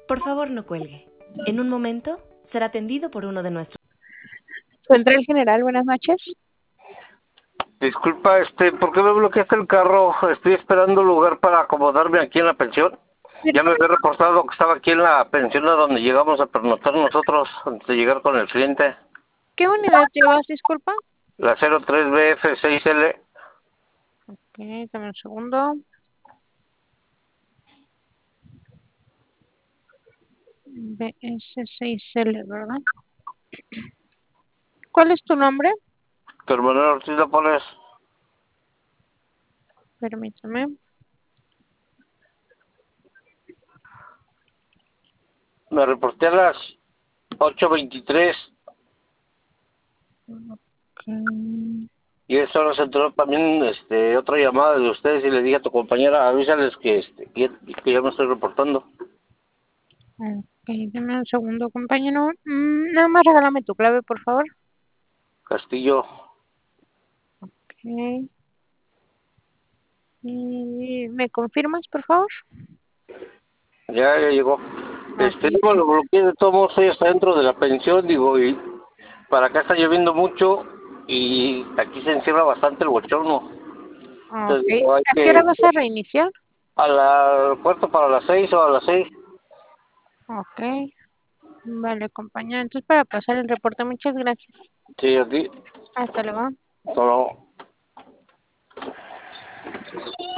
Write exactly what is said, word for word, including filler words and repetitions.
Por favor, no cuelgue. En un momento será atendido por uno de nuestros... Central General, buenas noches. Disculpa, este, ¿por qué me bloqueaste el carro? Estoy esperando lugar para acomodarme aquí en la pensión. Ya me había reportado que estaba aquí en la pensión a donde llegamos a pernoctar nosotros antes de llegar con el cliente. ¿Qué unidad llevas, disculpa? La cero tres B F seis L. Ok, dame un segundo. B S seis L, ¿verdad? ¿Cuál es tu nombre? Terminal Ortiz la pones. Permítame. Me reporté a las ocho veintitrés Ok. y eso nos entró también este, otra llamada de ustedes y le dije a tu compañera, avísales que, este, que, que ya me estoy reportando. Ok, dame un segundo, compañero. Mm, nada más regálame tu clave, por favor. Castillo. Ok. ¿Y me confirmas, por favor? Ya, ya llegó. Ok, Este, digo, lo bloqueé de todos modos, estoy hasta dentro de la pensión, digo, y para acá está lloviendo mucho y aquí se encierra bastante el bochorno. Entonces, ok. digo, hay ¿A qué hora que vas a reiniciar? a la puerta para las seis o a las seis. Ok. Vale, compañero. Entonces, para pasar el reporte, muchas gracias. Sí, a ti. Hasta luego. Hasta luego.